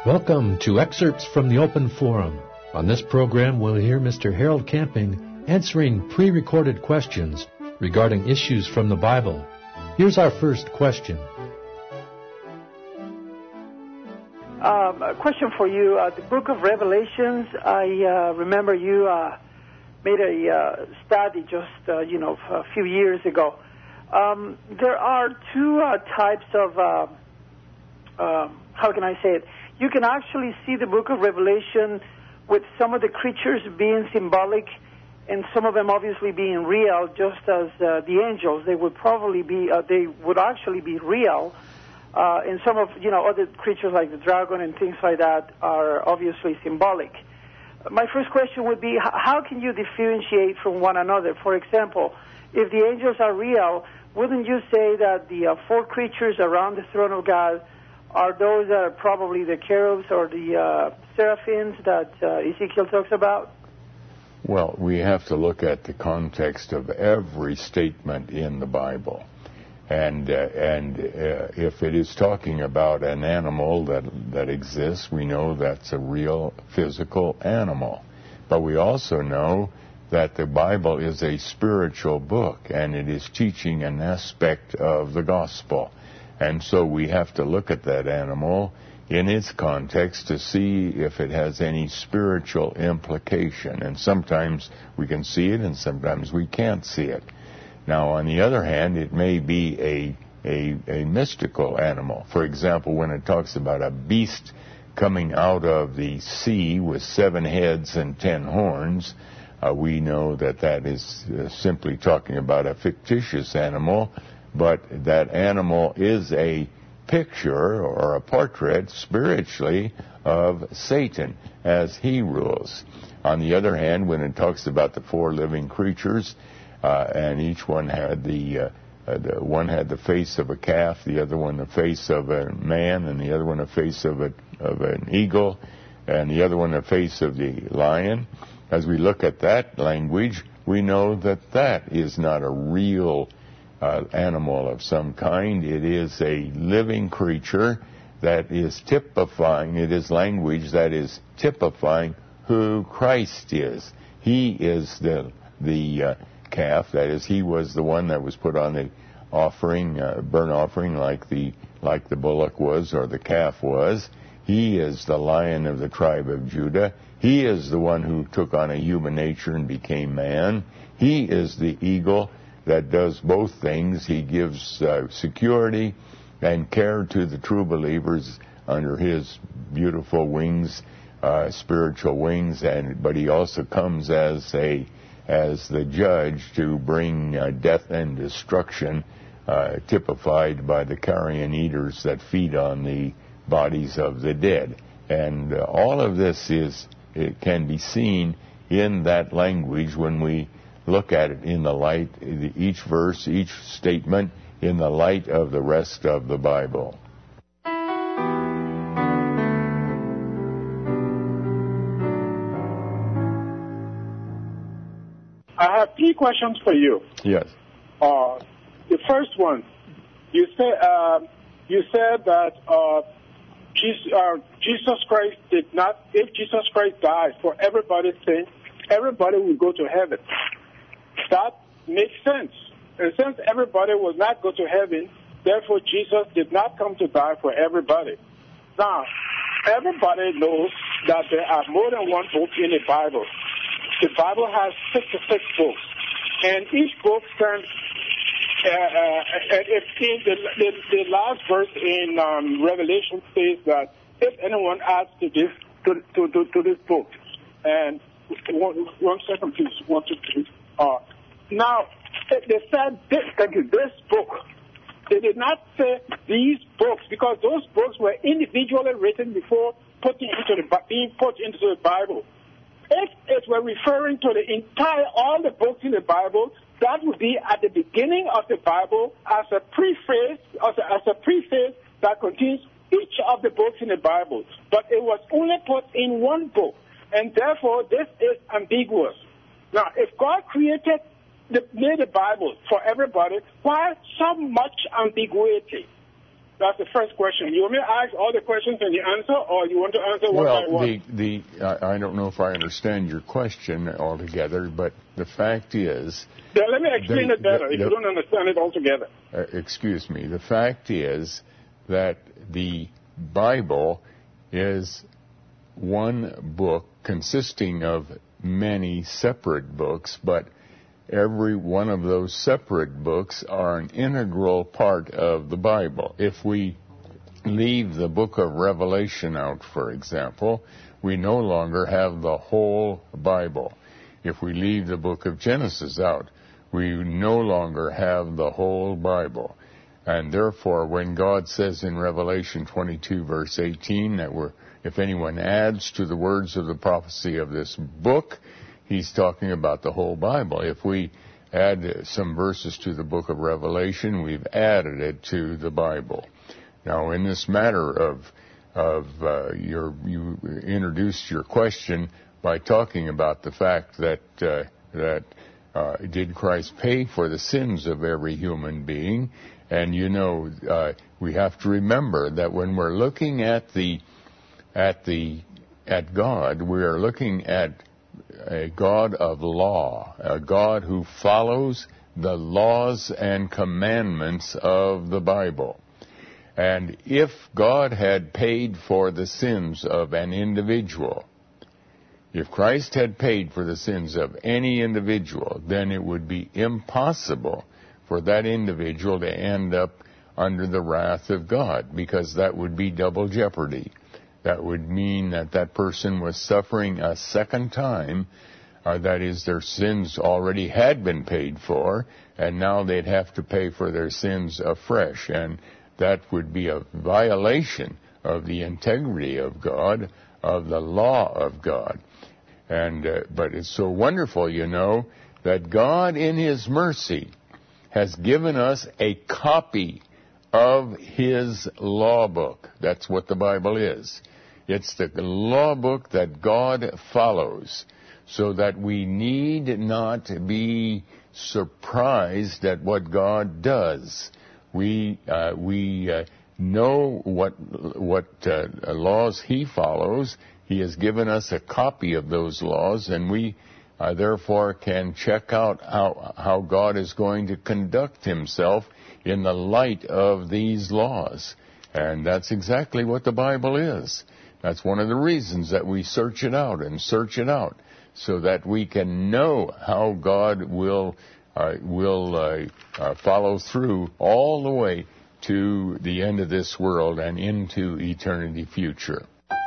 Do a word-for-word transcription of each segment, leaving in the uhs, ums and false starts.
Welcome to Excerpts from the Open Forum. On this program, we'll hear Mister Harold Camping answering pre-recorded questions regarding issues from the Bible. Here's our first question. Um, a question for you. Uh, the book of Revelations, I uh, remember you uh, made a uh, study just, uh, you know, a few years ago. Um, there are two uh, types of, uh, uh, how can I say it? You can actually see the book of Revelation with some of the creatures being symbolic and some of them obviously being real, just as uh, the angels. They would probably be, uh, they would actually be real. Uh, and some of, you know, other creatures like the dragon and things like that are obviously symbolic. My first question would be, how can you differentiate from one another? For example, if the angels are real, wouldn't you say that the uh, four creatures around the throne of God are those that are probably the cherubs or the uh, seraphims that uh, Ezekiel talks about? Well, we have to look at the context of every statement in the Bible. And uh, and uh, if it is talking about an animal that that exists, we know that's a real physical animal. But we also know that the Bible is a spiritual book, and it is teaching an aspect of the gospel. And so we have to look at that animal in its context to see if it has any spiritual implication. And sometimes we can see it, and sometimes we can't see it. Now, on the other hand, it may be a, a, a mystical animal. For example, when it talks about a beast coming out of the sea with seven heads and ten horns, uh, we know that that is uh, simply talking about a fictitious animal, but that animal is a picture or a portrait spiritually of Satan as he rules. On the other hand, when it talks about the four living creatures, Uh, and each one had the, uh, uh, the one had the face of a calf, the other one the face of a man, and the other one the face of a of an eagle, and the other one the face of the lion. As we look at that language, we know that that is not a real uh, animal of some kind. It is a living creature that is typifying. It is language that is typifying who Christ is. He is the the uh, calf, that is, he was the one that was put on the offering, uh, burnt offering, like the like the bullock was or the calf was. He is the Lion of the tribe of Judah. He is the one who took on a human nature and became man. He is the eagle that does both things. He gives uh, security and care to the true believers under his beautiful wings, uh, spiritual wings, and but he also comes as a as the judge to bring uh, death and destruction, uh, typified by the carrion eaters that feed on the bodies of the dead. And uh, all of this is it can be seen in that language when we look at it in the light, each verse, each statement, in the light of the rest of the Bible. I have three questions for you. Yes. Uh, the first one, you said uh, you said that uh, Jesus, uh, Jesus Christ did not. If Jesus Christ died for everybody's sin, everybody will go to heaven. That makes sense. And since everybody will not go to heaven, therefore Jesus did not come to die for everybody. Now, everybody knows that there are more than one book in the Bible. The Bible has sixty-six books, and each book stands. Uh, uh, if in the, the, the last verse in um, Revelation says that if anyone adds to this to to, to, to this book, and one, one second, please, one, two, three. Uh, now they said this. Thank you. This book. They did not say these books because those books were individually written before putting into the being put into the Bible. If it were referring to the entire, all the books in the Bible, that would be at the beginning of the Bible as a preface, as a, as a preface that contains each of the books in the Bible. But it was only put in one book, and therefore this is ambiguous. Now, if God created, the, made the Bible for everybody, why so much ambiguity? that's the first question. You want me to ask all the questions and you answer, or you want to answer one well, by one? Well, the, the, I don't know if I understand your question altogether, but the fact is... Yeah, let me explain the, it better the, if the, you don't understand it altogether. Uh, excuse me. The fact is that the Bible is one book consisting of many separate books, but every one of those separate books are an integral part of the Bible. If we leave the book of Revelation out, for example, we no longer have the whole Bible. If we leave the book of Genesis out, we no longer have the whole Bible. And therefore, when God says in Revelation twenty-two, verse eighteen, that we're, if anyone adds to the words of the prophecy of this book, he's talking about the whole Bible. If we add some verses to the book of Revelation, we've added it to the Bible. Now, in this matter of of uh, your, you introduced your question by talking about the fact that uh, that uh, did Christ pay for the sins of every human being? And you know, uh, we have to remember that when we're looking at the at the at God, we are looking at a God of law, a God who follows the laws and commandments of the Bible. And if God had paid for the sins of an individual, if Christ had paid for the sins of any individual, then it would be impossible for that individual to end up under the wrath of God, because that would be double jeopardy. That would mean that that person was suffering a second time, uh, that is, their sins already had been paid for, and now they'd have to pay for their sins afresh, and that would be a violation of the integrity of God, of the law of God. And uh, but it's so wonderful, you know, that God in His mercy has given us a copy of His law book. That's what the Bible is. It's the law book that God follows, so that we need not be surprised at what God does. We uh, we uh, know what what uh, laws He follows. He has given us a copy of those laws, and we uh, therefore can check out how how God is going to conduct Himself in the light of these laws. And that's exactly what the Bible is. That's one of the reasons that we search it out and search it out, so that we can know how God will uh, will uh, uh, follow through all the way to the end of this world and into eternity future.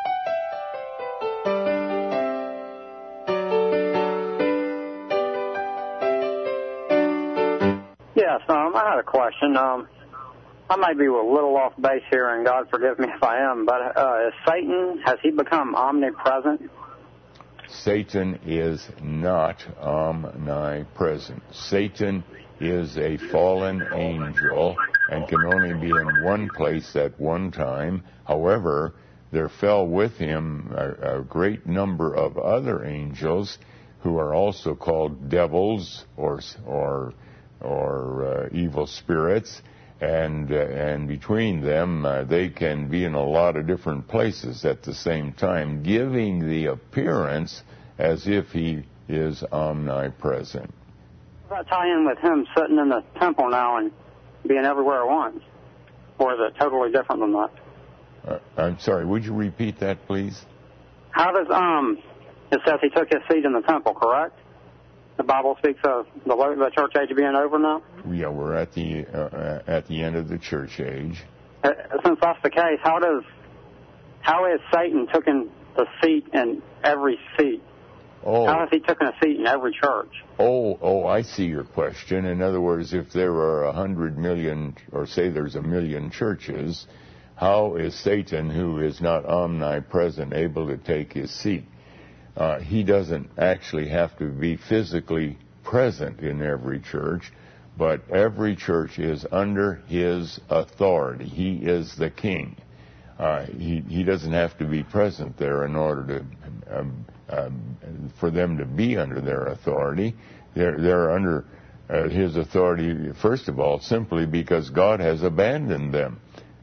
Yes, um, I had a question. Um, I might be a little off base here, and God forgive me if I am, but uh, is Satan, has he become omnipresent? Satan is not omnipresent. Satan is a fallen angel and can only be in one place at one time. However, there fell with him a, a great number of other angels who are also called devils or or or uh, evil spirits. And uh, and between them, uh, they can be in a lot of different places at the same time, giving the appearance as if he is omnipresent. Does that tie in with him sitting in the temple now and being everywhere at once? Or is it totally different than that? Uh, I'm sorry, would you repeat that, please? How does, um, it says he took his seat in the temple, correct? The Bible speaks of the, the church age being over now? Yeah, we're at the uh, at the end of the church age. Uh, since that's the case, how does how is Satan taken the seat in every seat? Oh. How has he taken a seat in every church? Oh, oh, I see your question. In other words, if there are a hundred million, or say there's a million churches, how is Satan, who is not omnipresent, able to take his seat? Uh, he doesn't actually have to be physically present in every church, but every church is under his authority. He is the king. Uh, he, he doesn't have to be present there in order to um, um, for them to be under their authority. They're, they're under uh, his authority, first of all, simply because God has abandoned them.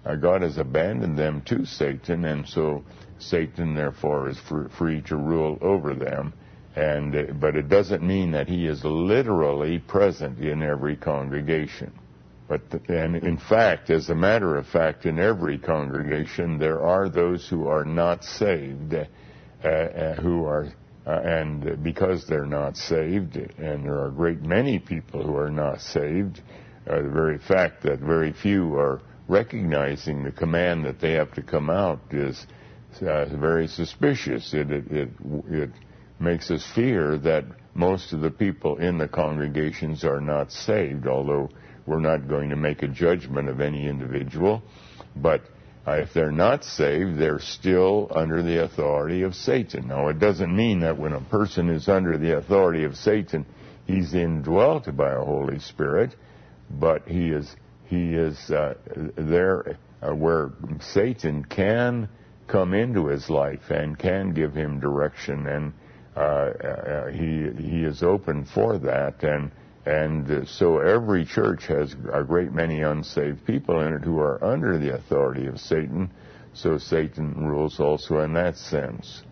uh, God has abandoned them to Satan, and so Satan, therefore, is fr- free to rule over them. And uh, but it doesn't mean that he is literally present in every congregation. But the, and in fact, as a matter of fact, in every congregation there are those who are not saved, uh, uh, who are, uh, and because they're not saved, and there are a great many people who are not saved, uh, the very fact that very few are recognizing the command that they have to come out is uh, very suspicious. It it it, it makes us fear that most of the people in the congregations are not saved, although we're not going to make a judgment of any individual. But uh, if they're not saved, they're still under the authority of Satan. Now, it doesn't mean that when a person is under the authority of Satan, he's indwelt by a Holy Spirit, but he is he is uh, there uh, where Satan can come into his life and can give him direction, and uh, uh, he he is open for that. And And uh, so every church has a great many unsaved people in it who are under the authority of Satan, so Satan rules also in that sense.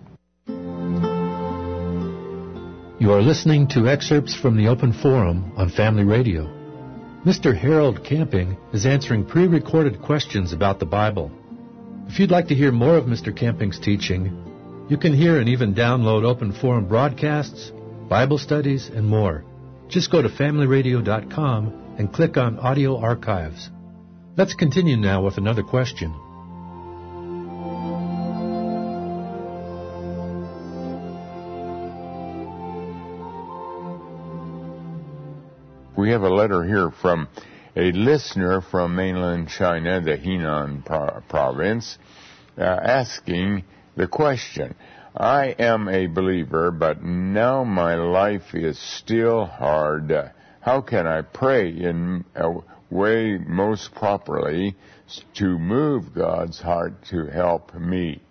You are listening to excerpts from the Open Forum on Family Radio. Mister Harold Camping is answering pre-recorded questions about the Bible. If you'd like to hear more of Mister Camping's teaching, you can hear and even download Open Forum broadcasts, Bible studies, and more. Just go to family radio dot com and click on Audio Archives. Let's continue now with another question. We have a letter here from a listener from mainland China, the Henan pro- province, uh, asking the question, I am a believer, but now my life is still hard. How can I pray in a way most properly to move God's heart to help me?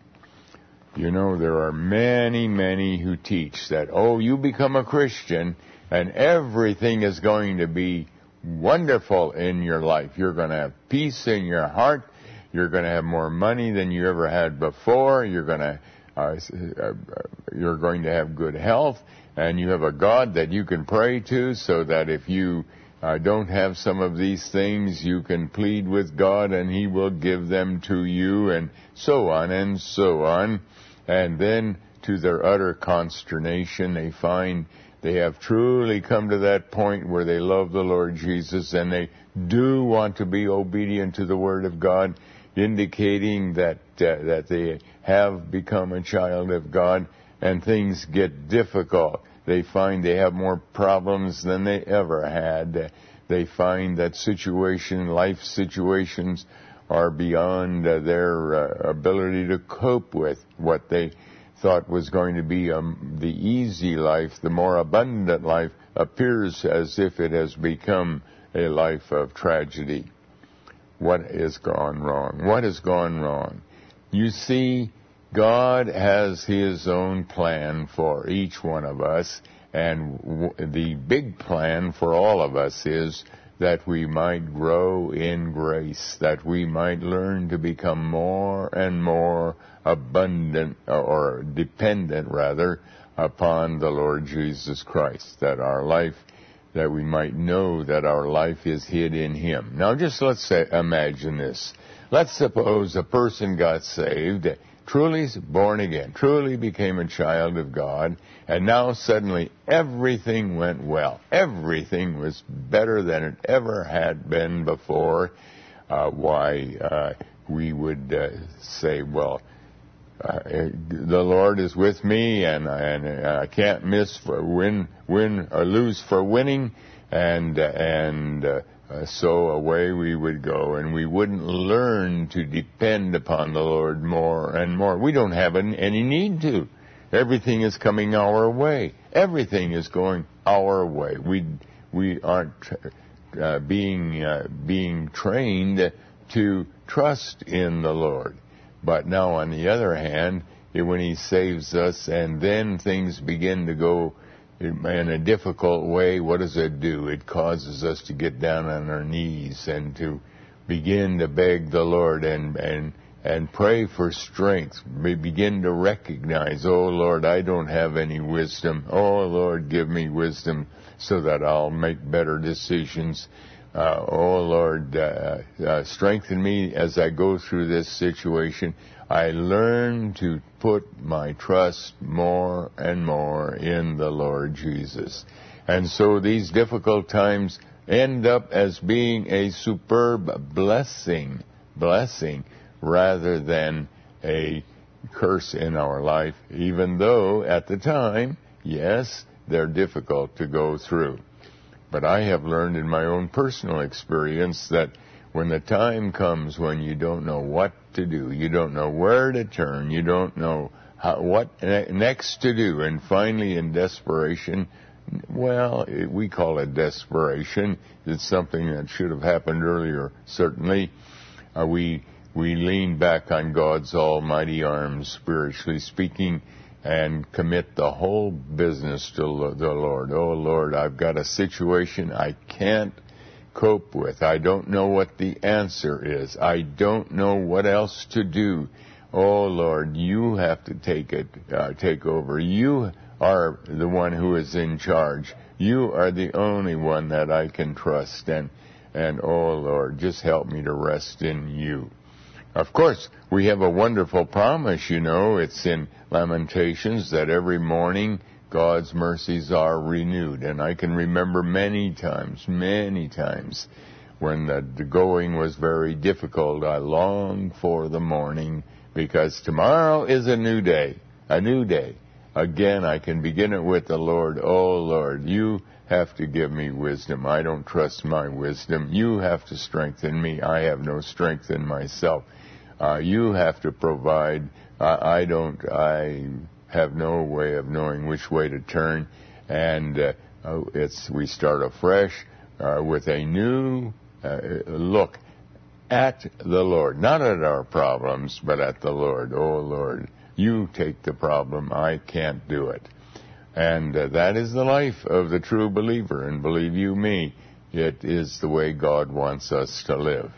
You know, there are many, many who teach that, oh, you become a Christian and everything is going to be wonderful in your life. You're going to have peace in your heart. You're going to have more money than you ever had before. You're going to Uh, you're going to have good health, and you have a God that you can pray to, so that if you uh, don't have some of these things, you can plead with God and He will give them to you, and so on and so on. And then, to their utter consternation, they find they have truly come to that point where they love the Lord Jesus and they do want to be obedient to the Word of God, indicating that uh, that they have become a child of God, and things get difficult. They find they have more problems than they ever had. They find that situation, life situations are beyond uh, their uh, ability to cope with. What they thought was going to be um, the easy life, the more abundant life, appears as if it has become a life of tragedy. What has gone wrong? What has gone wrong? You see, God has His own plan for each one of us, and w- the big plan for all of us is that we might grow in grace, that we might learn to become more and more abundant, or dependent rather, upon the Lord Jesus Christ, that our life that we might know that our life is hid in Him. Now, just let's say, imagine this. Let's suppose a person got saved, truly born again, truly became a child of God, and now suddenly everything went well. Everything was better than it ever had been before. Uh, why, uh, we would uh, say, well, Uh, the Lord is with me, and, and I can't miss for win, win or lose for winning, and and uh, so away we would go, and we wouldn't learn to depend upon the Lord more and more. We don't have any need to. Everything is coming our way. Everything is going our way. We we aren't uh, being uh, being trained to trust in the Lord. But now, on the other hand, when He saves us and then things begin to go in a difficult way, what does it do? It causes us to get down on our knees and to begin to beg the Lord and and and pray for strength. We begin to recognize, oh Lord, I don't have any wisdom. Oh Lord, give me wisdom so that I'll make better decisions. Uh, oh Lord, uh, uh, strengthen me as I go through this situation. I learn to put my trust more and more in the Lord Jesus. And so these difficult times end up as being a superb blessing, blessing, rather than a curse in our life, even though at the time, yes, they're difficult to go through. But I have learned in my own personal experience that when the time comes when you don't know what to do, you don't know where to turn, you don't know how, what next to do, and finally in desperation, well, we call it desperation. It's something that should have happened earlier, certainly. Uh, we we lean back on God's almighty arms, spiritually speaking, and commit the whole business to the Lord. Oh, Lord, I've got a situation I can't cope with. I don't know what the answer is. I don't know what else to do. Oh, Lord, you have to take it, uh, take over. You are the one who is in charge. You are the only one that I can trust. And, and oh, Lord, just help me to rest in you. Of course, we have a wonderful promise, you know. It's in Lamentations that every morning God's mercies are renewed. And I can remember many times, many times when the, the going was very difficult. I longed for the morning because tomorrow is a new day, a new day. Again, I can begin it with the Lord. Oh, Lord, you have to give me wisdom. I don't trust my wisdom. You have to strengthen me. I have no strength in myself. Uh, you have to provide. Uh, I don't, I have no way of knowing which way to turn. And uh, it's we start afresh uh, with a new uh, look at the Lord. Not at our problems, but at the Lord. Oh, Lord, you take the problem. I can't do it. And uh, that is the life of the true believer. And believe you me, it is the way God wants us to live.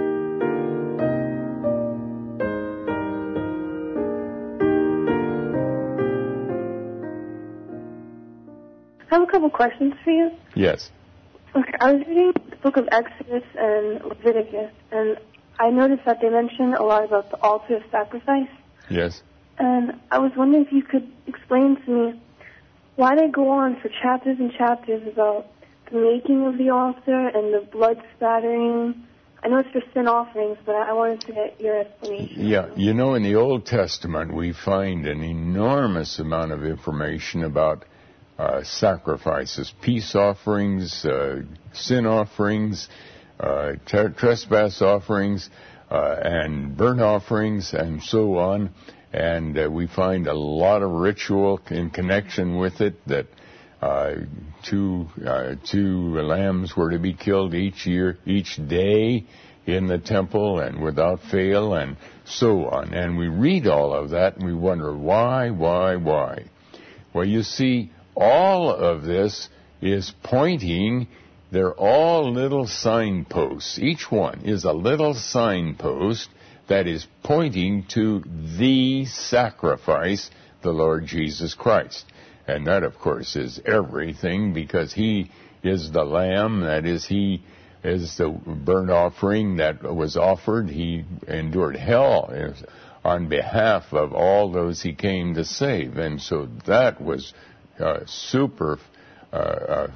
I have a couple questions for you. Yes. Okay, I was reading the book of Exodus and Leviticus, and I noticed that they mention a lot about the altar of sacrifice. Yes. And I was wondering if you could explain to me why they go on for chapters and chapters about the making of the altar and the blood spattering. I know it's for sin offerings, but I wanted to get your explanation. Yeah, you know, in the Old Testament, we find an enormous amount of information about Uh, sacrifices, peace offerings, uh, sin offerings, uh, t- trespass offerings, uh, and burnt offerings, and so on. And uh, we find a lot of ritual in connection with it, that uh, two, uh, two lambs were to be killed each year, each day in the temple and without fail, and so on. And we read all of that, and we wonder, why, why, why? Well, you see, all of this is pointing, they're all little signposts. Each one is a little signpost that is pointing to the sacrifice, the Lord Jesus Christ. And that, of course, is everything, because He is the Lamb, that is, He is the burnt offering that was offered. He endured hell on behalf of all those He came to save. And so that was Uh, super, uh, uh,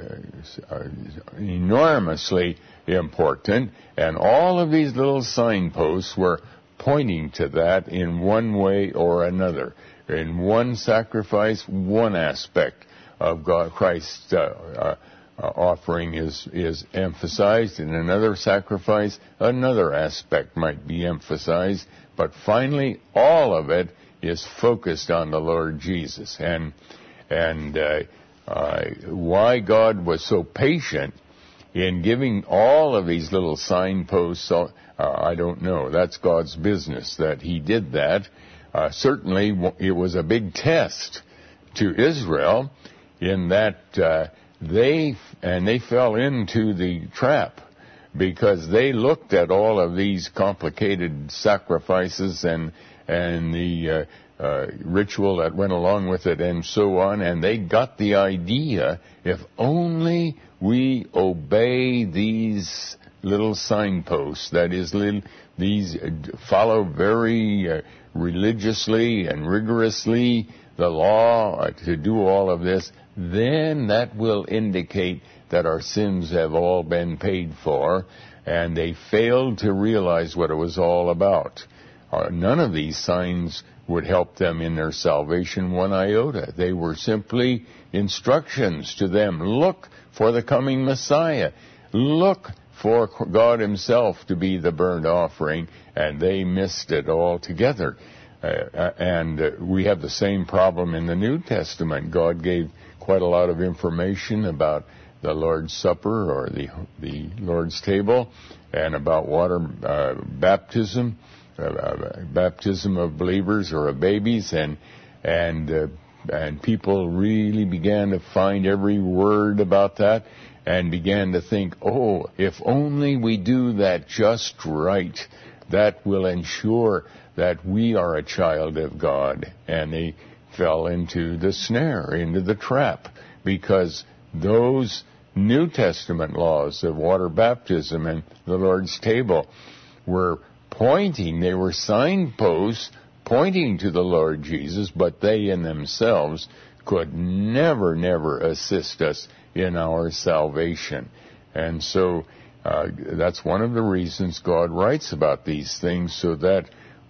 uh, enormously important, and all of these little signposts were pointing to that in one way or another. In one sacrifice, one aspect of God, Christ's uh, uh, offering is is emphasized. In another sacrifice, another aspect might be emphasized. But finally, all of it is focused on the Lord Jesus. And And uh, uh, why God was so patient in giving all of these little signposts, uh, I don't know. That's God's business that He did that. Uh, certainly, it was a big test to Israel in that uh, they and they fell into the trap because they looked at all of these complicated sacrifices and and the uh, uh, ritual that went along with it and so on, and they got the idea, if only we obey these little signposts, that is, little, these uh, follow very uh, religiously and rigorously the law uh, to do all of this, then that will indicate that our sins have all been paid for, and they failed to realize what it was all about. Uh, none of these signs would help them in their salvation one iota. They were simply instructions to them. Look for the coming Messiah. Look for God himself to be the burnt offering, and they missed it altogether. Uh, and uh, we have the same problem in the New Testament. God gave quite a lot of information about the Lord's Supper or the the Lord's table, and about water uh, baptism, uh, uh, baptism of believers or of babies, and and uh, and people really began to find every word about that, and began to think, oh, if only we do that just right, that will ensure that we are a child of God. And they fell into the snare, into the trap, because those New Testament laws of water baptism and the Lord's table were pointing, they were signposts pointing to the Lord Jesus, but they in themselves could never, never assist us in our salvation. And so uh, that's one of the reasons God writes about these things, so that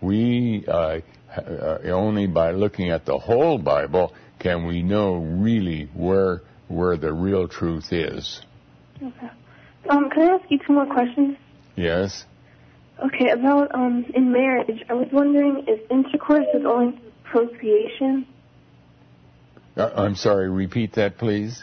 we, uh, uh, only by looking at the whole Bible, can we know really where where the real truth is. Okay. Um, can I ask you two more questions? Yes. Okay, about um, in marriage, I was wondering if intercourse is only procreation? Uh, I'm sorry, repeat that, please.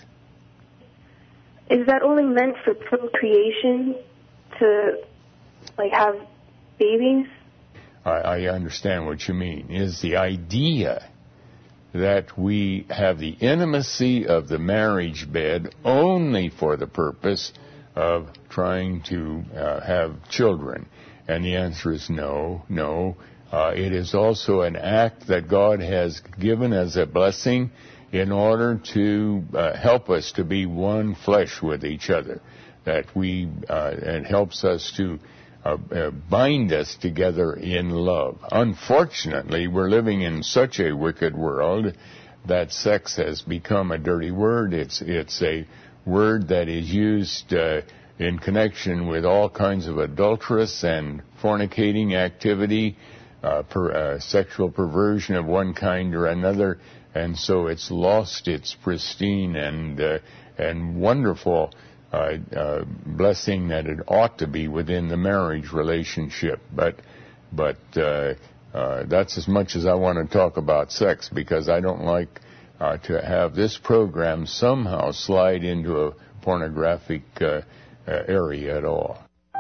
Is that only meant for procreation, to, like, have babies? I, I understand what you mean. Is the idea that we have the intimacy of the marriage bed only for the purpose of trying to uh, have children? And the answer is no, no. Uh, it is also an act that God has given as a blessing in order to uh, help us to be one flesh with each other. That we, uh, it helps us to Uh, uh, bind us together in love. Unfortunately, we're living in such a wicked world that sex has become a dirty word. It's it's a word that is used uh, in connection with all kinds of adulterous and fornicating activity, uh, per, uh, sexual perversion of one kind or another, and so it's lost its pristine and uh, and wonderful Uh, uh, blessing that it ought to be within the marriage relationship. But but uh, uh, that's as much as I want to talk about sex, because I don't like uh, to have this program somehow slide into a pornographic uh, uh, area at all.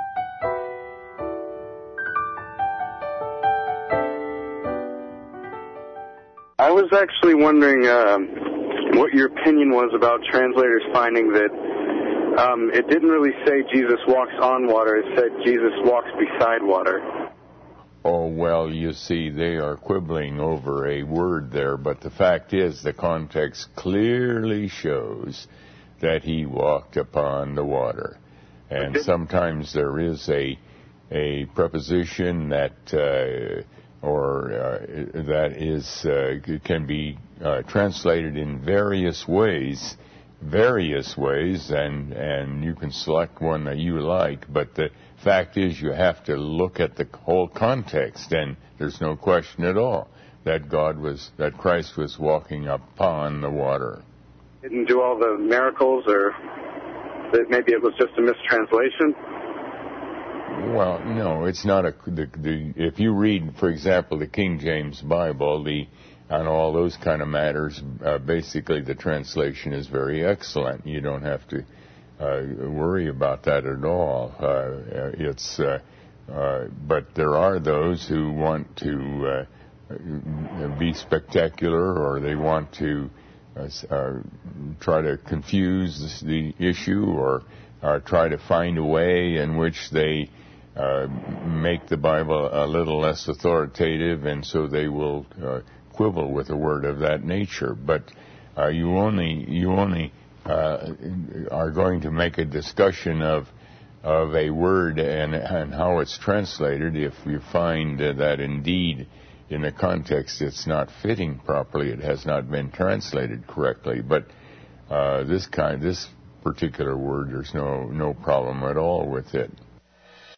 I was actually wondering uh, what your opinion was about translators finding that Um, it didn't really say Jesus walks on water. It said Jesus walks beside water. Oh, well, you see, they are quibbling over a word there, but the fact is the context clearly shows that he walked upon the water. And sometimes there is a a preposition that uh, or uh, that is uh, can be uh, translated in various ways. various ways, and, and you can select one that you like, but the fact is you have to look at the whole context, and there's no question at all that God was, that Christ was walking upon the water. Didn't do all the miracles, or that maybe it was just a mistranslation? Well, no, it's not a, the, the, if you read, for example, the King James Bible, the on all those kind of matters, uh, basically the translation is very excellent. You don't have to uh, worry about that at all. Uh, it's, uh, uh, but there are those who want to uh, be spectacular, or they want to uh, uh, try to confuse the issue, or uh, try to find a way in which they uh, make the Bible a little less authoritative, and so they will uh, quibble with a word of that nature. But uh, you only you only uh, are going to make a discussion of of a word and, and how it's translated if you find uh, that indeed in the context it's not fitting properly, it has not been translated correctly. But uh, this kind, this particular word, there's no no problem at all with it.